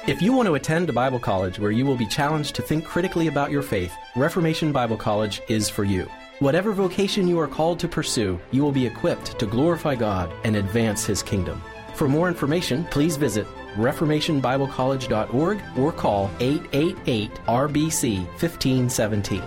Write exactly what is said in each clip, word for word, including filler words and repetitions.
If you want to attend a Bible college where you will be challenged to think critically about your faith, Reformation Bible College is for you. Whatever vocation you are called to pursue, you will be equipped to glorify God and advance His kingdom. For more information, please visit reformation bible college dot org or call eight eight eight R B C fifteen seventeen.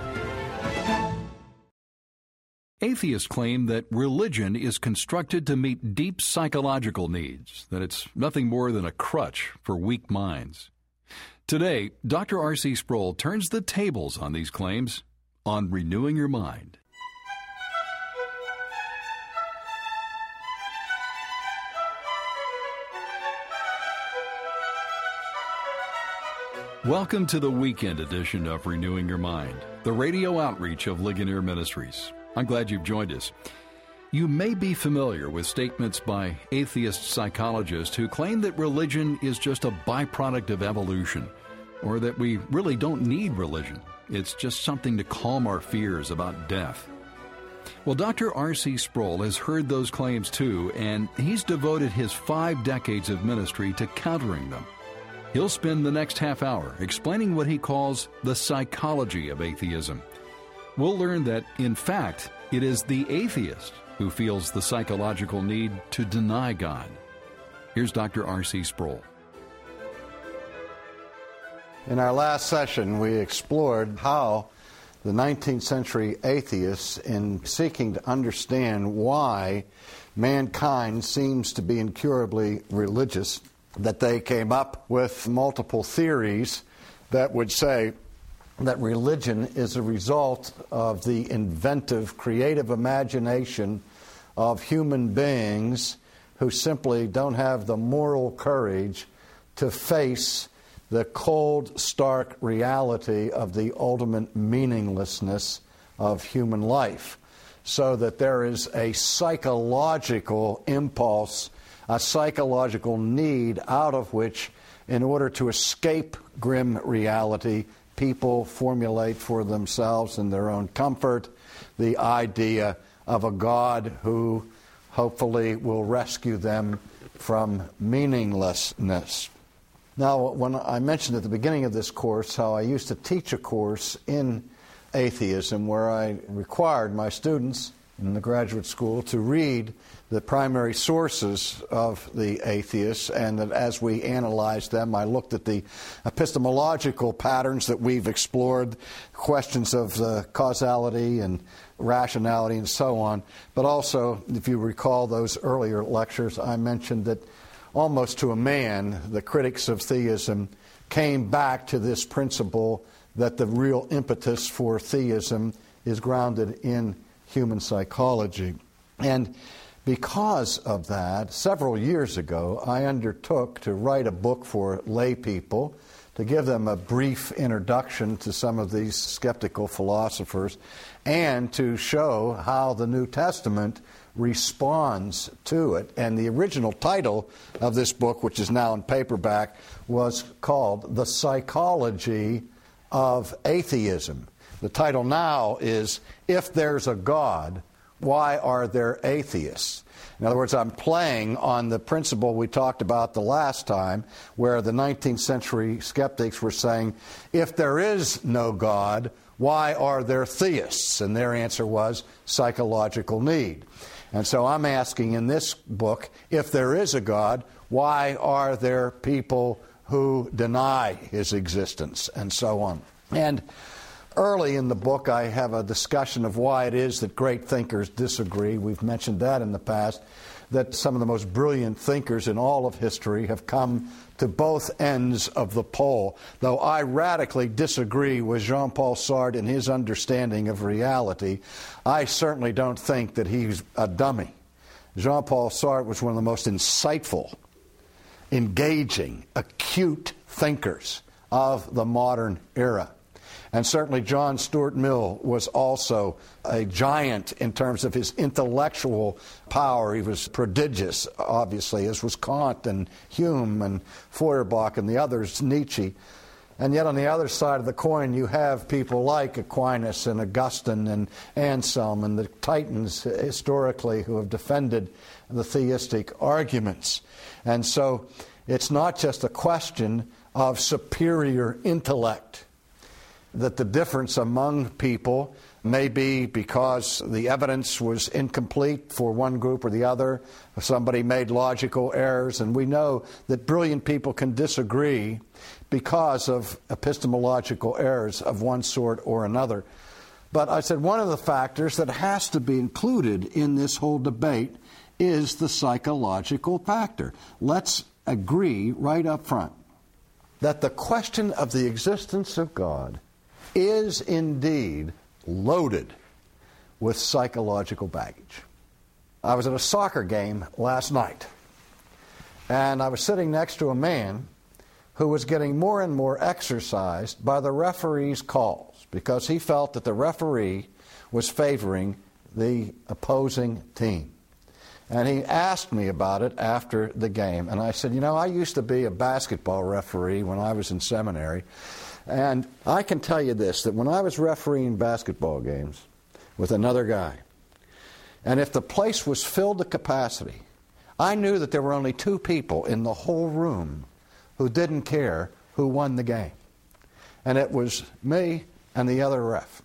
Atheists claim that religion is constructed to meet deep psychological needs, that it's nothing more than a crutch for weak minds. Today, Doctor R C Sproul turns the tables on these claims on Renewing Your Mind. Welcome to the weekend edition of Renewing Your Mind, the radio outreach of Ligonier Ministries. I'm glad you've joined us. You may be familiar with statements by atheist psychologists who claim that religion is just a byproduct of evolution, or that we really don't need religion. It's just something to calm our fears about death. Well, Doctor R C Sproul has heard those claims too, and he's devoted his five decades of ministry to countering them. He'll spend the next half hour explaining what he calls the psychology of atheism. We'll learn that, in fact, it is the atheist who feels the psychological need to deny God. Here's Doctor R C Sproul. In our last session, we explored how the nineteenth century atheists, in seeking to understand why mankind seems to be incurably religious, that they came up with multiple theories that would say that religion is a result of the inventive, creative imagination of human beings who simply don't have the moral courage to face the cold, stark reality of the ultimate meaninglessness of human life. So that there is a psychological impulse, a psychological need out of which, in order to escape grim reality, people formulate for themselves in their own comfort the idea of a God who hopefully will rescue them from meaninglessness. Now, when I mentioned at the beginning of this course how I used to teach a course in atheism where I required my students in the graduate school to read the primary sources of the atheists, and that as we analyzed them, I looked at the epistemological patterns that we've explored, questions of uh, causality and rationality and so on. But also, if you recall those earlier lectures, I mentioned that almost to a man, the critics of theism came back to this principle that the real impetus for theism is grounded in human psychology. And because of that, several years ago, I undertook to write a book for lay people to give them a brief introduction to some of these skeptical philosophers and to show how the New Testament responds to it. And the original title of this book, which is now in paperback, was called The Psychology of Atheism. The title now is If There's a God, Why Are There Atheists? In other words, I'm playing on the principle we talked about the last time, where the nineteenth century skeptics were saying, if there is no God, why are there theists? And their answer was psychological need. And so I'm asking in this book, if there is a God, why are there people who deny His existence, and so on. And early in the book, I have a discussion of why it is that great thinkers disagree. We've mentioned that in the past, that some of the most brilliant thinkers in all of history have come to both ends of the pole. Though I radically disagree with Jean-Paul Sartre in his understanding of reality, I certainly don't think that he's a dummy. Jean-Paul Sartre was one of the most insightful, engaging, acute thinkers of the modern era. And certainly John Stuart Mill was also a giant in terms of his intellectual power. He was prodigious, obviously, as was Kant and Hume and Feuerbach and the others, Nietzsche. And yet on the other side of the coin, you have people like Aquinas and Augustine and Anselm and the Titans historically who have defended the theistic arguments. And so it's not just a question of superior intellect, that the difference among people may be because the evidence was incomplete for one group or the other. Somebody made logical errors, and we know that brilliant people can disagree because of epistemological errors of one sort or another. But I said one of the factors that has to be included in this whole debate is the psychological factor. Let's agree right up front that the question of the existence of God is indeed loaded with psychological baggage. I was at a soccer game last night, and I was sitting next to a man who was getting more and more exercised by the referee's calls because he felt that the referee was favoring the opposing team. And he asked me about it after the game, and I said, you know, I used to be a basketball referee when I was in seminary, and I can tell you this, that when I was refereeing basketball games with another guy, and if the place was filled to capacity, I knew that there were only two people in the whole room who didn't care who won the game. And it was me and the other ref.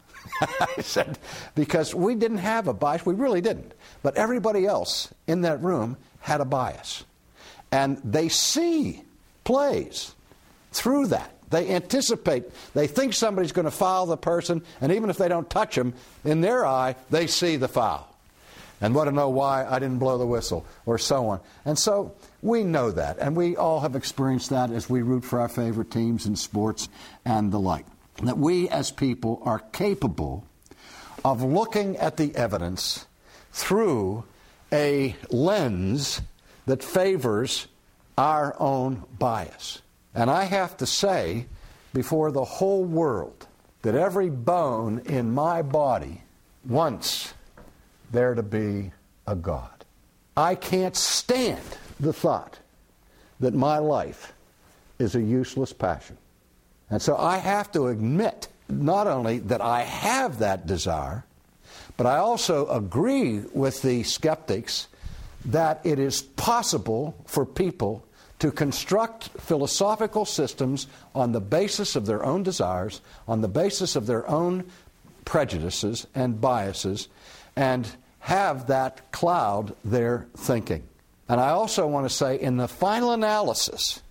I said, because we didn't have a bias, we really didn't. But everybody else in that room had a bias. And they see plays through that. They anticipate, they think somebody's going to foul the person, and even if they don't touch him, in their eye, they see the foul. And want to know why I didn't blow the whistle, or so on. And so we know that, and we all have experienced that as we root for our favorite teams in sports and the like. That we as people are capable of looking at the evidence through a lens that favors our own bias. And I have to say before the whole world that every bone in my body wants there to be a God. I can't stand the thought that my life is a useless passion. And so I have to admit not only that I have that desire, but I also agree with the skeptics that it is possible for people to construct philosophical systems on the basis of their own desires, on the basis of their own prejudices and biases, and have that cloud their thinking. And I also want to say, in the final analysis,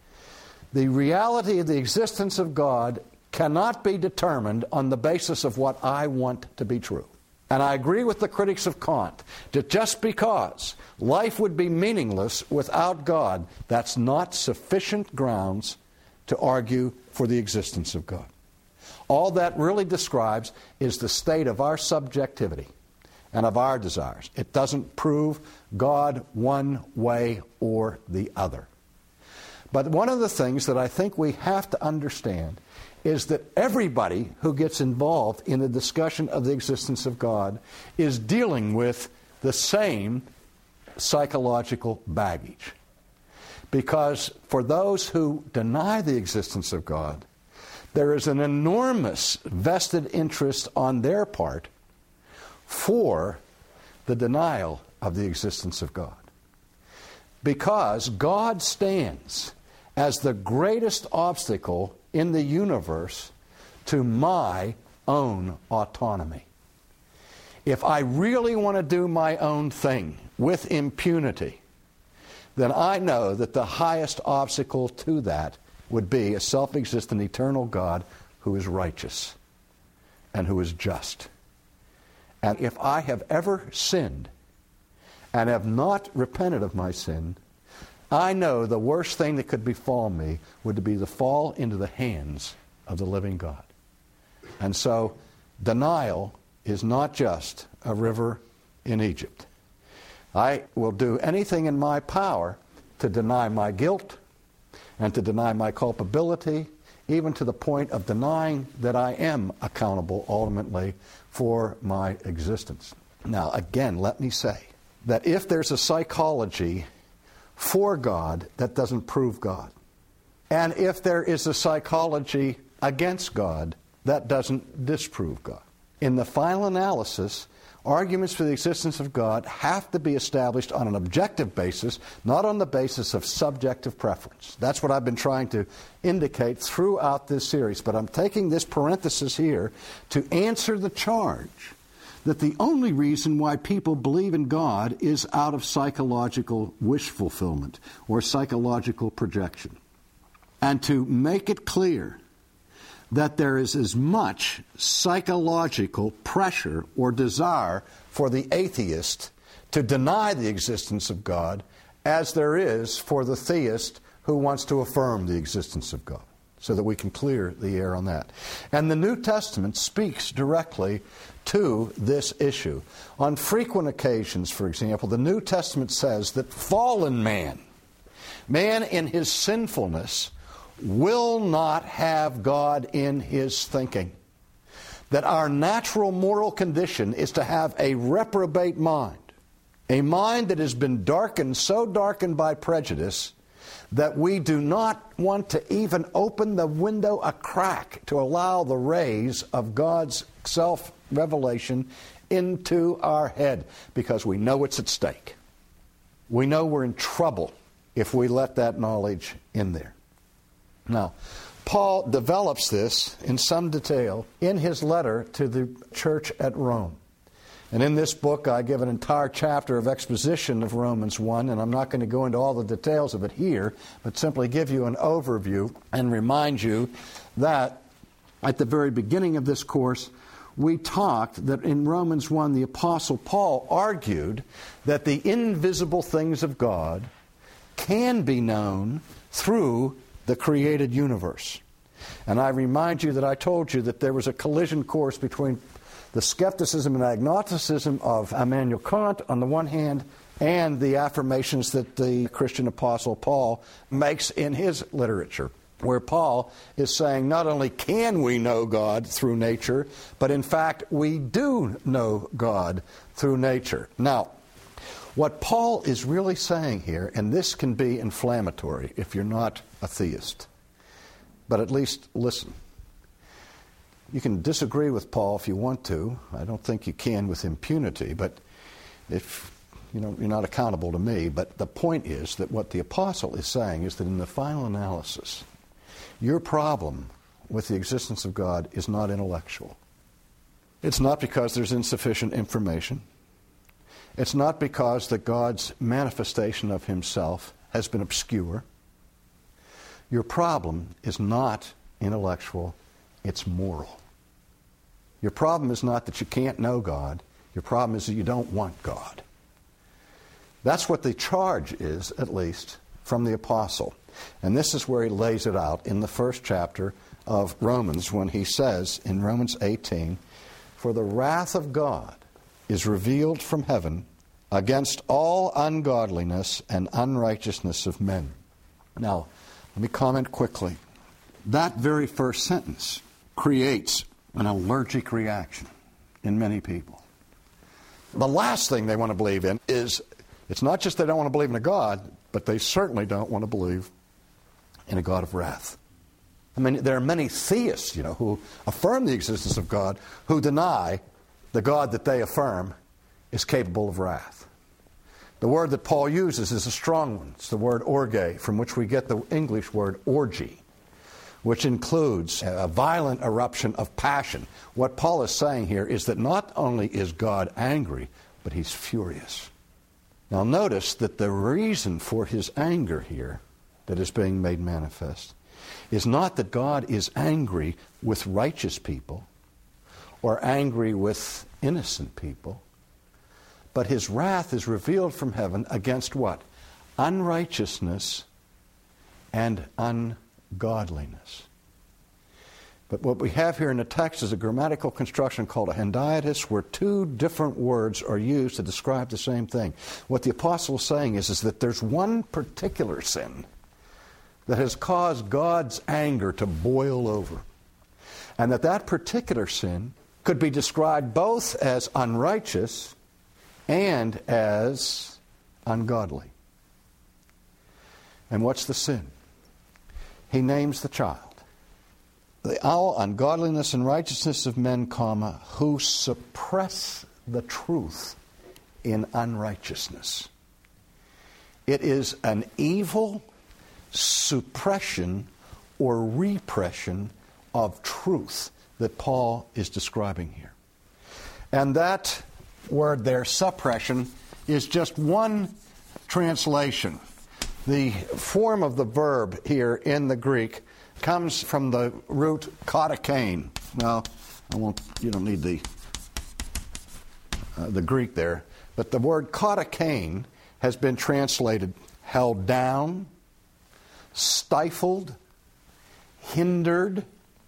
the reality of the existence of God cannot be determined on the basis of what I want to be true. And I agree with the critics of Kant that just because life would be meaningless without God, that's not sufficient grounds to argue for the existence of God. All that really describes is the state of our subjectivity and of our desires. It doesn't prove God one way or the other. But one of the things that I think we have to understand is that everybody who gets involved in the discussion of the existence of God is dealing with the same psychological baggage. Because for those who deny the existence of God, there is an enormous vested interest on their part for the denial of the existence of God. Because God stands as the greatest obstacle in the universe to my own autonomy. If I really want to do my own thing with impunity, then I know that the highest obstacle to that would be a self-existent eternal God who is righteous and who is just. And if I have ever sinned and have not repented of my sin, I know the worst thing that could befall me would be to fall into the hands of the living God. And so denial is not just a river in Egypt. I will do anything in my power to deny my guilt and to deny my culpability, even to the point of denying that I am accountable ultimately for my existence. Now, again, let me say that if there's a psychology for God, that doesn't prove God. And if there is a psychology against God, that doesn't disprove God. In the final analysis, Arguments for the existence of God have to be established on an objective basis, not on the basis of subjective preference. That's what I've been trying to indicate throughout this series. But I'm taking this parenthesis here to answer the charge that the only reason why people believe in God is out of psychological wish fulfillment or psychological projection. And to make it clear that there is as much psychological pressure or desire for the atheist to deny the existence of God as there is for the theist who wants to affirm the existence of God, so that we can clear the air on that. And the New Testament speaks directly to this issue. On frequent occasions, for example, the New Testament says that fallen man, man in his sinfulness, will not have God in his thinking. That our natural moral condition is to have a reprobate mind, a mind that has been darkened, so darkened by prejudice that we do not want to even open the window a crack to allow the rays of God's self-revelation into our head, because we know it's at stake. We know we're in trouble if we let that knowledge in there. Now, Paul develops this in some detail in his letter to the church at Rome. And in this book, I give an entire chapter of exposition of Romans one, and I'm not going to go into all the details of it here, but simply give you an overview and remind you that at the very beginning of this course, we talked that in Romans one, the Apostle Paul argued that the invisible things of God can be known through the created universe. And I remind you that I told you that there was a collision course between the skepticism and agnosticism of Immanuel Kant on the one hand, and the affirmations that the Christian apostle Paul makes in his literature, where Paul is saying not only can we know God through nature, but in fact we do know God through nature. Now, what Paul is really saying here, and this can be inflammatory if you're not a theist, but at least listen. You can disagree with Paul if you want to. I don't think you can with impunity, but if you know, you're not accountable to me. But the point is that what the apostle is saying is that in the final analysis, your problem with the existence of God is not intellectual. It's not because there's insufficient information. It's not because that God's manifestation of himself has been obscure. Your problem is not intellectual, it's moral. Your problem is not that you can't know God. Your problem is that you don't want God. That's what the charge is, at least, from the apostle. And this is where he lays it out in the first chapter of Romans, when he says in Romans eighteen, "For the wrath of God is revealed from heaven against all ungodliness and unrighteousness of men." Now, let me comment quickly. That very first sentence creates an allergic reaction in many people. The last thing they want to believe in is, it's not just they don't want to believe in a God, but they certainly don't want to believe in a God of wrath. I mean, there are many theists, you know, who affirm the existence of God, who deny the God that they affirm is capable of wrath. The word that Paul uses is a strong one. It's the word orge, from which we get the English word orgy, which includes a violent eruption of passion. What Paul is saying here is that not only is God angry, but he's furious. Now notice that the reason for his anger here that is being made manifest is not that God is angry with righteous people or angry with innocent people, but his wrath is revealed from heaven against what? Unrighteousness and ungodliness. But what we have here in the text is a grammatical construction called a hendiadys, where two different words are used to describe the same thing. What the apostle is saying is, is that there's one particular sin that has caused God's anger to boil over, and that that particular sin could be described both as unrighteous and as ungodly. And what's the sin? He names the child. The all ungodliness and righteousness of men, comma, who suppress the truth in unrighteousness. It is an evil suppression or repression of truth that Paul is describing here. And that word there, suppression, is just one translation. The form of the verb here in the Greek comes from the root katakain. Well, I won't, you don't need the uh, the Greek there, but the word katakain has been translated held down, stifled, hindered,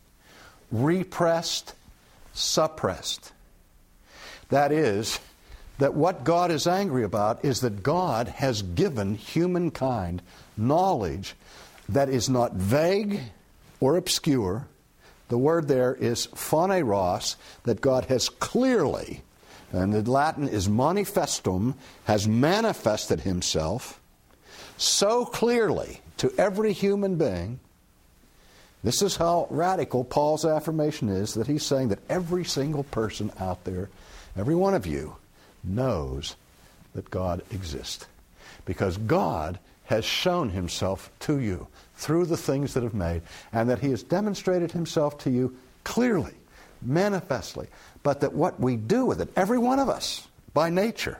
repressed, suppressed. That is, that what God is angry about is that God has given humankind knowledge that is not vague or obscure. The word there is phaneros, that God has clearly, and the Latin is manifestum, has manifested himself so clearly to every human being. This is how radical Paul's affirmation is, that he's saying that every single person out there, every one of you, knows that God exists. Because God has shown himself to you through the things that have made, and that he has demonstrated himself to you clearly, manifestly. But that what we do with it, every one of us, by nature,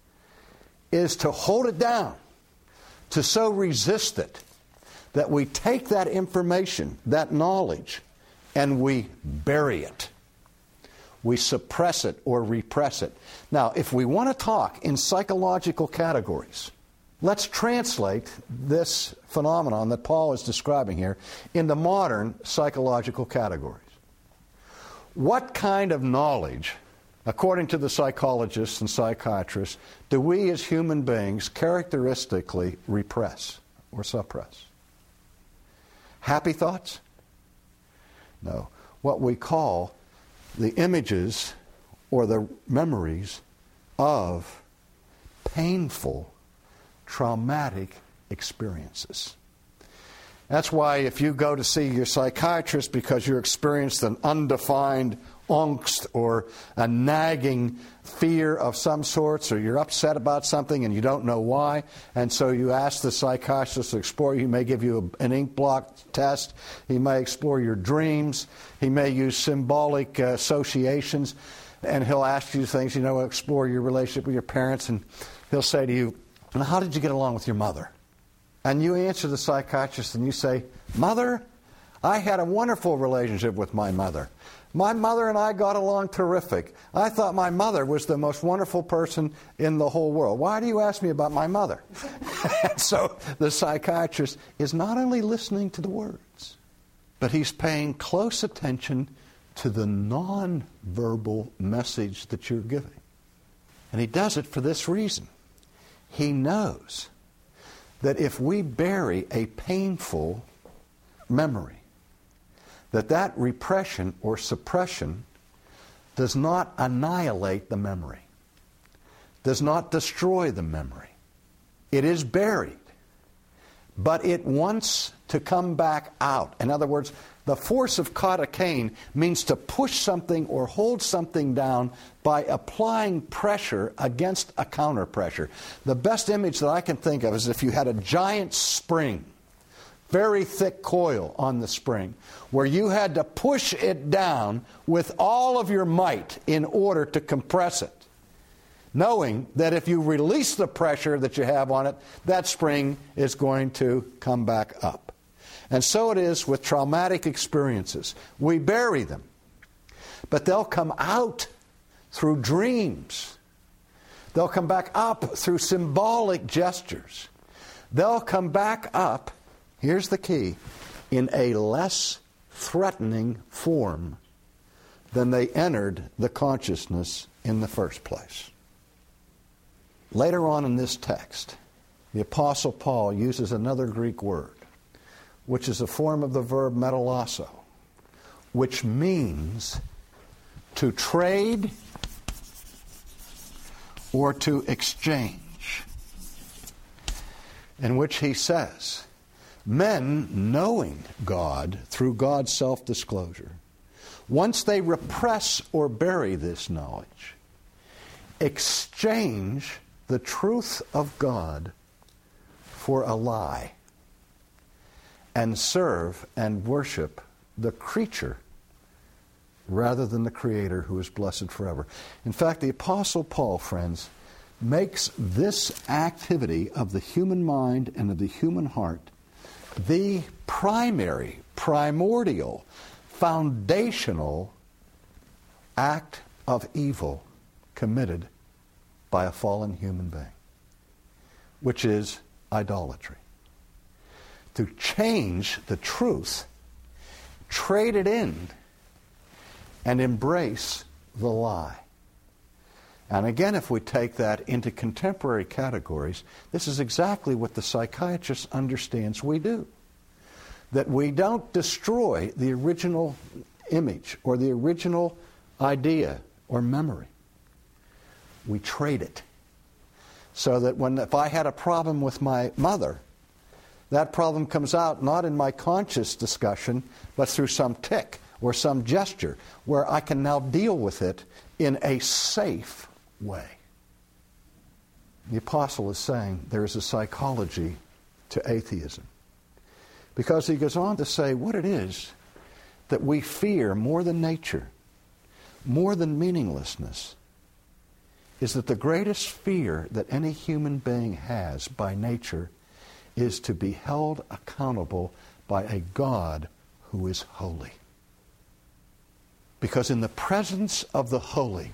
is to hold it down, to so resist it, that we take that information, that knowledge, and we bury it. We suppress it or repress it. Now, if we want to talk in psychological categories, let's translate this phenomenon that Paul is describing here into modern psychological categories. What kind of knowledge, according to the psychologists and psychiatrists, do we as human beings characteristically repress or suppress? Happy thoughts? No. What we call the images or the memories of painful, traumatic experiences. That's why if you go to see your psychiatrist because you experienced an undefined angst or a nagging fear of some sorts, or you're upset about something and you don't know why, and so you ask the psychiatrist to explore. He may give you a, an ink blot test. He may explore your dreams. He may use symbolic uh, associations, and he'll ask you things, you know, explore your relationship with your parents, and he'll say to you, "And how did you get along with your mother?" And you answer the psychiatrist and you say, "Mother, I had a wonderful relationship with my mother. My mother and I got along terrific. I thought my mother was the most wonderful person in the whole world. Why do you ask me about my mother?" And so the psychiatrist is not only listening to the words, but he's paying close attention to the non-verbal message that you're giving. And he does it for this reason. He knows that if we bury a painful memory, that that repression or suppression does not annihilate the memory, does not destroy the memory. It is buried, but it wants to come back out. In other words, the force of katakain means to push something or hold something down by applying pressure against a counter pressure. The best image that I can think of is if you had a giant spring, very thick coil on the spring, where you had to push it down with all of your might in order to compress it, knowing that if you release the pressure that you have on it, that spring is going to come back up. And so it is with traumatic experiences. We bury them, but they'll come out through dreams. They'll come back up through symbolic gestures. They'll come back up, here's the key, in a less threatening form than they entered the consciousness in the first place. Later on in this text, the Apostle Paul uses another Greek word, which is a form of the verb metalasso, which means to trade or to exchange, in which he says, men knowing God through God's self-disclosure, once they repress or bury this knowledge, exchange the truth of God for a lie and serve and worship the creature rather than the Creator who is blessed forever. In fact, the Apostle Paul, friends, makes this activity of the human mind and of the human heart the primary, primordial, foundational act of evil committed by a fallen human being, which is idolatry. To change the truth, trade it in, and embrace the lie. And again, if we take that into contemporary categories, this is exactly what the psychiatrist understands we do. That we don't destroy the original image or the original idea or memory. We trade it. So that when, if I had a problem with my mother, that problem comes out not in my conscious discussion, but through some tic or some gesture where I can now deal with it in a safe way. The apostle is saying there is a psychology to atheism. Because he goes on to say what it is that we fear more than nature, more than meaninglessness, is that the greatest fear that any human being has by nature is to be held accountable by a God who is holy. Because in the presence of the holy,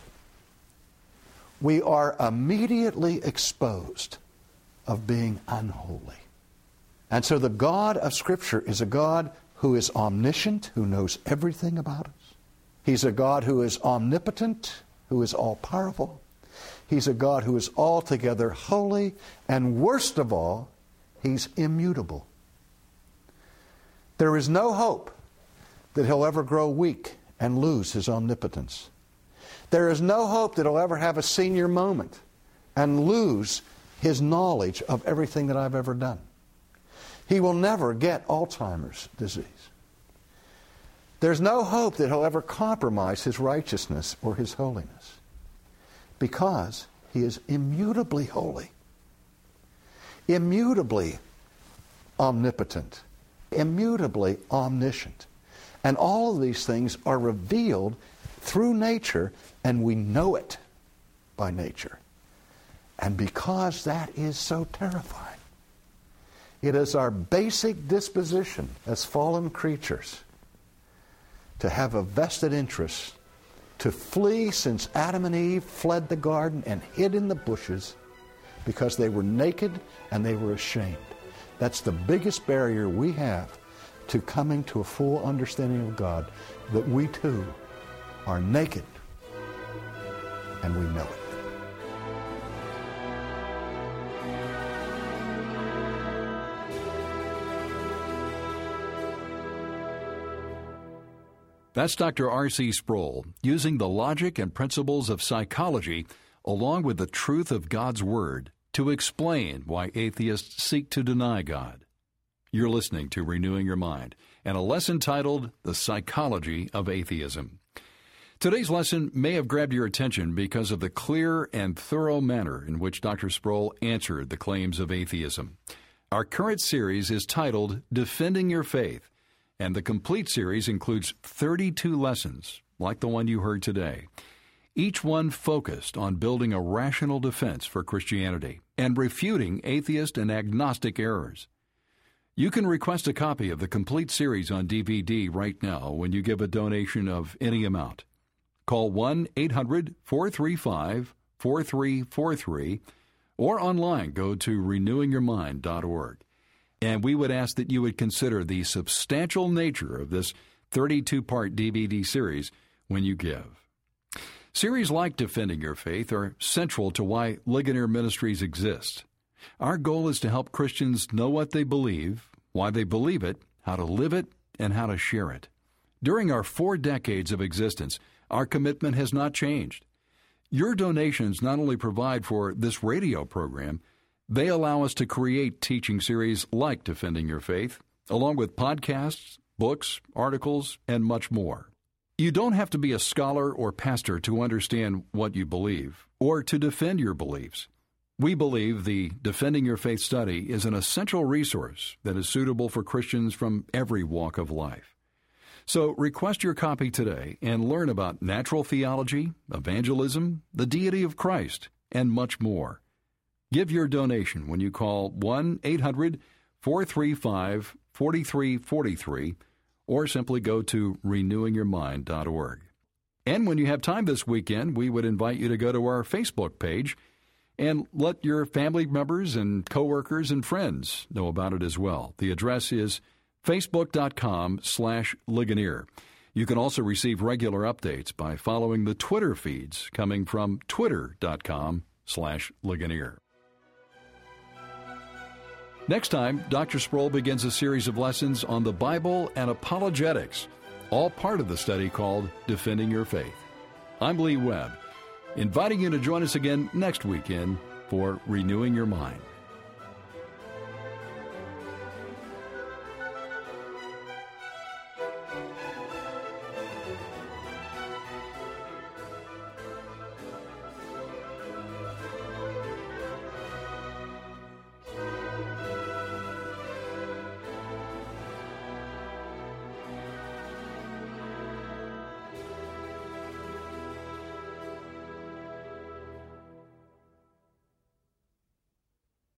we are immediately exposed of being unholy. And so the God of Scripture is a God who is omniscient, who knows everything about us. He's a God who is omnipotent, who is all-powerful. He's a God who is altogether holy, and worst of all, He's immutable. There is no hope that He'll ever grow weak and lose His omnipotence. There is no hope that He'll ever have a senior moment and lose His knowledge of everything that I've ever done. He will never get Alzheimer's disease. There's no hope that He'll ever compromise His righteousness or His holiness, because He is immutably holy, immutably omnipotent, immutably omniscient. And all of these things are revealed through nature, and we know it by nature. And because that is so terrifying, it is our basic disposition as fallen creatures to have a vested interest to flee, since Adam and Eve fled the garden and hid in the bushes because they were naked and they were ashamed. That's the biggest barrier we have to coming to a full understanding of God, that we too are naked and we know it. That's Doctor R C Sproul, using the logic and principles of psychology along with the truth of God's Word to explain why atheists seek to deny God. You're listening to Renewing Your Mind and a lesson titled The Psychology of Atheism. Today's lesson may have grabbed your attention because of the clear and thorough manner in which Doctor Sproul answered the claims of atheism. Our current series is titled Defending Your Faith, and the complete series includes thirty-two lessons, like the one you heard today, each one focused on building a rational defense for Christianity and refuting atheist and agnostic errors. You can request a copy of the complete series on D V D right now when you give a donation of any amount. Call one eight hundred four three five four three four three or online go to renewing your mind dot org. And we would ask that you would consider the substantial nature of this thirty-two part D V D series when you give. Series like Defending Your Faith are central to why Ligonier Ministries exists. Our goal is to help Christians know what they believe, why they believe it, how to live it, and how to share it. During our four decades of existence, our commitment has not changed. Your donations not only provide for this radio program, they allow us to create teaching series like Defending Your Faith, along with podcasts, books, articles, and much more. You don't have to be a scholar or pastor to understand what you believe or to defend your beliefs. We believe the Defending Your Faith study is an essential resource that is suitable for Christians from every walk of life. So request your copy today and learn about natural theology, evangelism, the deity of Christ, and much more. Give your donation when you call one eight hundred four three five four three four three or simply go to renewing your mind dot org. And when you have time this weekend, we would invite you to go to our Facebook page and let your family members and coworkers and friends know about it as well. The address is facebook.com slash Ligonier. You can also receive regular updates by following the Twitter feeds coming from twitter.com slash Ligonier. Next time, Doctor Sproul begins a series of lessons on the Bible and apologetics, all part of the study called Defending Your Faith. I'm Lee Webb, inviting you to join us again next weekend for Renewing Your Mind.